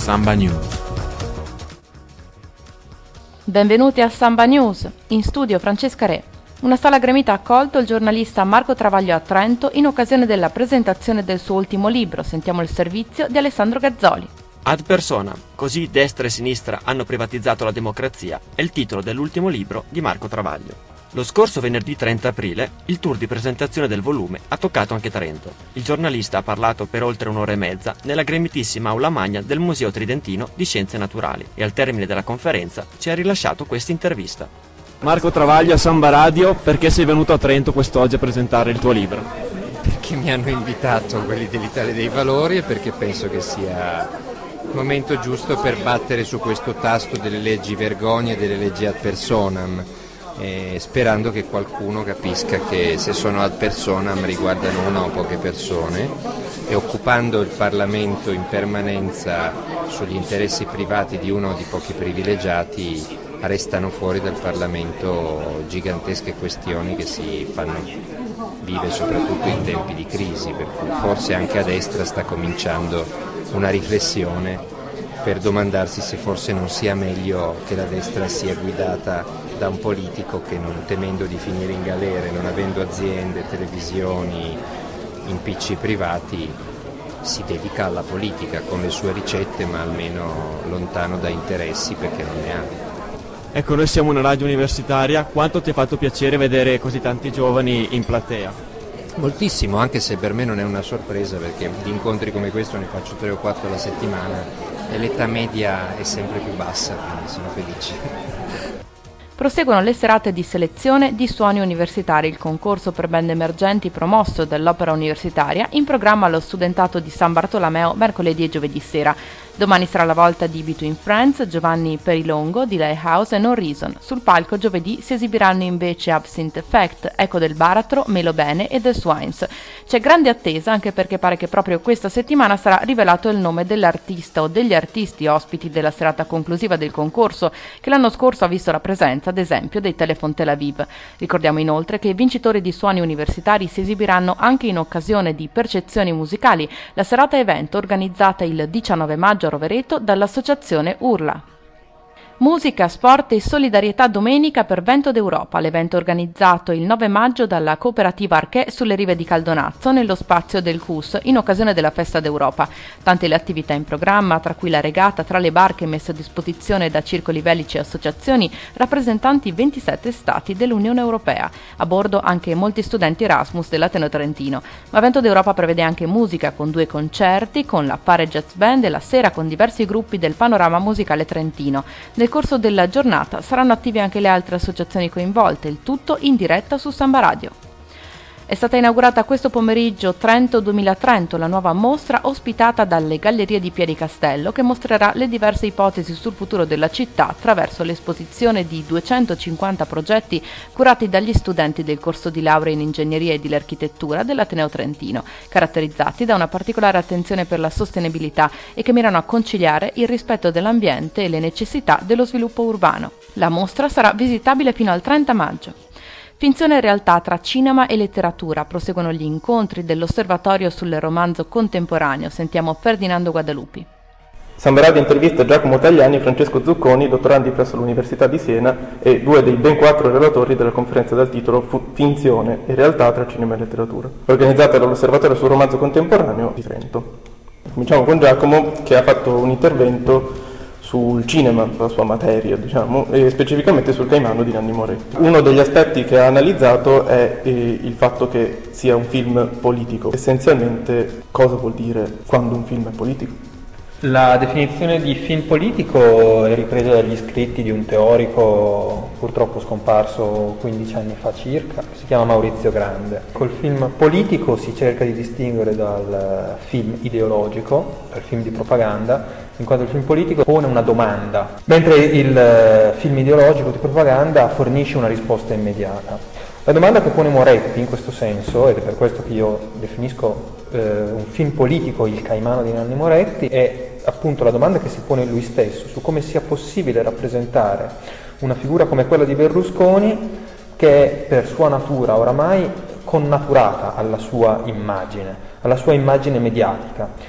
Samba News. Benvenuti a Samba News, in studio Francesca Re. Una sala gremita ha accolto il giornalista Marco Travaglio a Trento in occasione della presentazione del suo ultimo libro. Sentiamo il servizio di Alessandro Gazzoli. Ad persona, così destra e sinistra hanno privatizzato la democrazia, è il titolo dell'ultimo libro di Marco Travaglio. Lo scorso venerdì 30 aprile, il tour di presentazione del volume ha toccato anche Trento. Il giornalista ha parlato per oltre un'ora e mezza nella gremitissima aula magna del Museo Tridentino di Scienze Naturali e al termine della conferenza ci ha rilasciato questa intervista. Marco Travaglio a Samba Radio, perché sei venuto a Trento quest'oggi a presentare il tuo libro? Perché mi hanno invitato quelli dell'Italia dei Valori e perché penso che sia il momento giusto per battere su questo tasto delle leggi vergogne e delle leggi ad personam, sperando che qualcuno capisca che se sono ad personam riguardano una o poche persone e occupando il Parlamento in permanenza sugli interessi privati di uno o di pochi privilegiati restano fuori dal Parlamento gigantesche questioni che si fanno vive soprattutto in tempi di crisi, per cui forse anche a destra sta cominciando una riflessione per domandarsi se forse non sia meglio che la destra sia guidata da un politico che, non temendo di finire in galera, non avendo aziende, televisioni, impicci privati, si dedica alla politica con le sue ricette, ma almeno lontano da interessi perché non ne ha. Ecco, noi siamo una radio universitaria, quanto ti ha fatto piacere vedere così tanti giovani in platea? Moltissimo, anche se per me non è una sorpresa perché di incontri come questo ne faccio 3 o 4 alla settimana e l'età media è sempre più bassa, quindi sono felice. Proseguono le serate di selezione di suoni universitari, il concorso per band emergenti promosso dall'Opera Universitaria, in programma allo studentato di San Bartolomeo mercoledì e giovedì sera. Domani sarà la volta di Between Friends, Giovanni Perilongo, di Lighthouse e No Reason. Sul palco giovedì si esibiranno invece Absinthe Effect, Eco del Baratro, Melo Bene e The Swines. C'è grande attesa anche perché pare che proprio questa settimana sarà rivelato il nome dell'artista o degli artisti ospiti della serata conclusiva del concorso, che l'anno scorso ha visto la presenza, ad esempio, dei Telephone Tel Aviv. Ricordiamo inoltre che i vincitori di suoni universitari si esibiranno anche in occasione di Percezioni Musicali, la serata evento organizzata il 19 maggio a Rovereto dall'associazione Urla. Musica, sport e solidarietà domenica per Vento d'Europa, l'evento organizzato il 9 maggio dalla cooperativa Arché sulle rive di Caldonazzo nello spazio del CUS in occasione della Festa d'Europa. Tante le attività in programma, tra cui la regata tra le barche messe a disposizione da circoli velici e associazioni rappresentanti 27 stati dell'Unione Europea. A bordo anche molti studenti Erasmus dell'Ateneo Trentino. Ma Vento d'Europa prevede anche musica con 2 concerti, con la Fare Jazz Band e la sera con diversi gruppi del panorama musicale trentino. Nel corso della giornata saranno attive anche le altre associazioni coinvolte, il tutto in diretta su Samba Radio. È stata inaugurata questo pomeriggio Trento 2030, la nuova mostra ospitata dalle Gallerie di Piedi Castello che mostrerà le diverse ipotesi sul futuro della città attraverso l'esposizione di 250 progetti curati dagli studenti del corso di laurea in ingegneria e dell'architettura dell'Ateneo Trentino, caratterizzati da una particolare attenzione per la sostenibilità e che mirano a conciliare il rispetto dell'ambiente e le necessità dello sviluppo urbano. La mostra sarà visitabile fino al 30 maggio. Finzione e realtà tra cinema e letteratura. Proseguono gli incontri dell'Osservatorio sul romanzo contemporaneo. Sentiamo Ferdinando Guadalupi. Samba Radio intervista Giacomo Tagliani e Francesco Zucconi, dottorandi presso l'Università di Siena e 2 dei ben 4 relatori della conferenza dal titolo Finzione e realtà tra cinema e letteratura, organizzata dall'Osservatorio sul romanzo contemporaneo di Trento. Cominciamo con Giacomo, che ha fatto un intervento sul cinema, la sua materia, diciamo, e specificamente sul Caimano di Nanni Moretti. Uno degli aspetti che ha analizzato è il fatto che sia un film politico. Essenzialmente, cosa vuol dire quando un film è politico? La definizione di film politico è ripresa dagli scritti di un teorico purtroppo scomparso 15 anni fa circa, si chiama Maurizio Grande. Col film politico si cerca di distinguere dal film ideologico, dal film di propaganda, in quanto il film politico pone una domanda, mentre il film ideologico di propaganda fornisce una risposta immediata. La domanda che pone Moretti in questo senso, ed è per questo che io definisco un film politico il Caimano di Nanni Moretti, è appunto la domanda che si pone lui stesso su come sia possibile rappresentare una figura come quella di Berlusconi, che è per sua natura oramai connaturata alla sua immagine mediatica.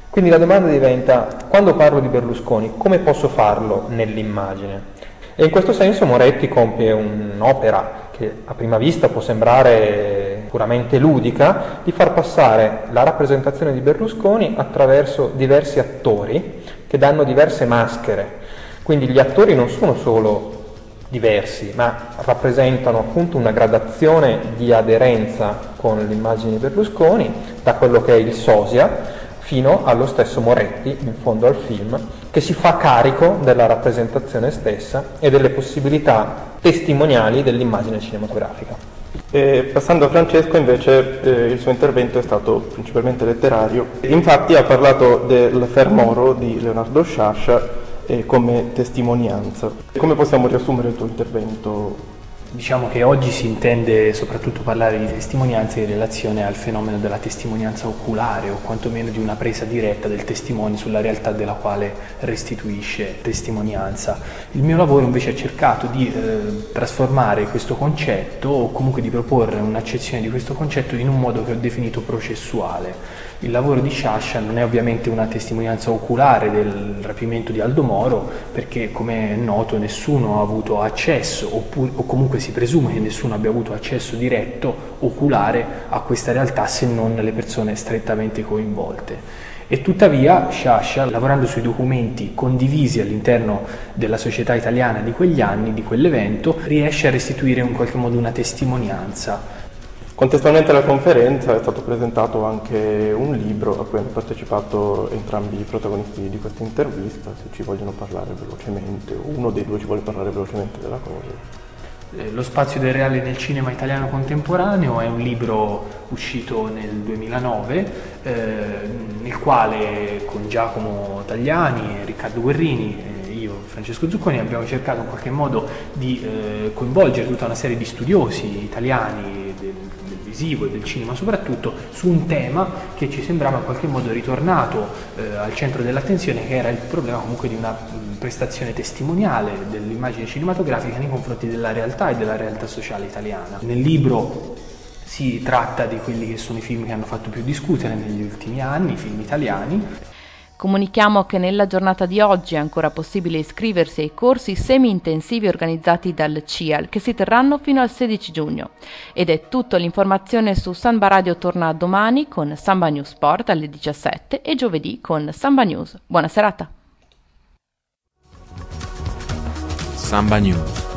Quindi la domanda diventa: quando parlo di Berlusconi, come posso farlo nell'immagine? E in questo senso Moretti compie un'opera che a prima vista può sembrare puramente ludica, di far passare la rappresentazione di Berlusconi attraverso diversi attori che danno diverse maschere. Quindi gli attori non sono solo diversi, ma rappresentano appunto una gradazione di aderenza con l'immagine di Berlusconi, da quello che è il sosia fino allo stesso Moretti, in fondo al film, che si fa carico della rappresentazione stessa e delle possibilità testimoniali dell'immagine cinematografica. Passando a Francesco, invece, il suo intervento è stato principalmente letterario. Infatti ha parlato del Fermoro di Leonardo Sciascia come testimonianza. Come possiamo riassumere il tuo intervento? Diciamo che oggi si intende soprattutto parlare di testimonianza in relazione al fenomeno della testimonianza oculare, o quantomeno di una presa diretta del testimone sulla realtà della quale restituisce testimonianza. Il mio lavoro invece ha cercato di trasformare questo concetto, o comunque di proporre un'accezione di questo concetto in un modo che ho definito processuale. Il lavoro di Sciascia non è ovviamente una testimonianza oculare del rapimento di Aldo Moro, perché come è noto nessuno ha avuto accesso, o comunque si presume che nessuno abbia avuto accesso diretto, oculare, a questa realtà se non le persone strettamente coinvolte. E tuttavia Sciascia, lavorando sui documenti condivisi all'interno della società italiana di quegli anni, di quell'evento, riesce a restituire in qualche modo una testimonianza. Contestualmente alla conferenza è stato presentato anche un libro a cui hanno partecipato entrambi i protagonisti di questa intervista, se ci vogliono parlare velocemente, uno dei due ci vuole parlare velocemente della cosa. Lo spazio del reale nel cinema italiano contemporaneo è un libro uscito nel 2009, nel quale con Giacomo Tagliani e Riccardo Guerrini, io e Francesco Zucconi, abbiamo cercato in qualche modo di coinvolgere tutta una serie di studiosi italiani del visivo e del cinema soprattutto, su un tema che ci sembrava in qualche modo ritornato al centro dell'attenzione, che era il problema comunque di una prestazione testimoniale dell'immagine cinematografica nei confronti della realtà e della realtà sociale italiana. Nel libro si tratta di quelli che sono i film che hanno fatto più discutere negli ultimi anni, i film italiani. Comunichiamo che nella giornata di oggi è ancora possibile iscriversi ai corsi semi-intensivi organizzati dal CIAL, che si terranno fino al 16 giugno. Ed è tutto. L'informazione su Samba Radio torna domani con Samba News Sport alle 17 e giovedì con Samba News. Buona serata. Samba News.